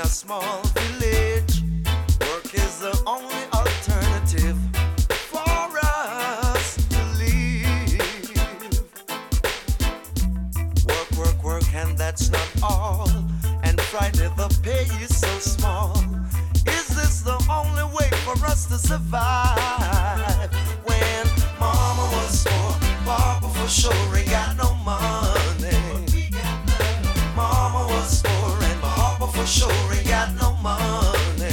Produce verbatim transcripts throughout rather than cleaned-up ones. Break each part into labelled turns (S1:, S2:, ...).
S1: small village, work is the only alternative for us to live. Work, work, work, and that's not all. And Friday the pay is so small. Is this the only way for us to survive? When mama was poor, papa for sure ain't got no money. Mama was poor and papa for sure ain't got no money.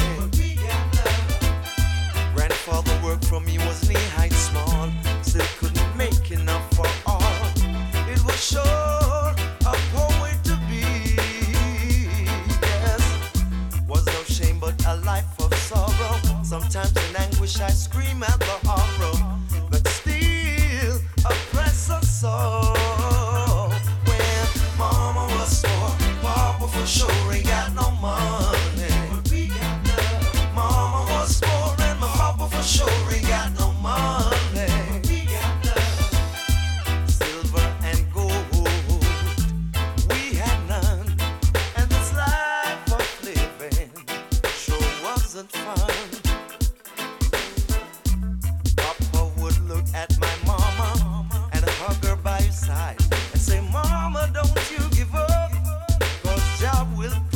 S1: Grandfather worked for me, was knee height small, still couldn't make enough for all. It was sure a poor way to be. Yes, was no shame but a life of sorrow. Sometimes in anguish I scream at the horror, but still oppress us so. When mama was poor, papa for sure ain't got no money. Mama was poor and my papa for sure ain't got no money. Silver and gold, we had none, and this life of living sure wasn't fun. Papa would look at my mama and hug her by his side and say, Mama, don't you give up, 'cause Jah will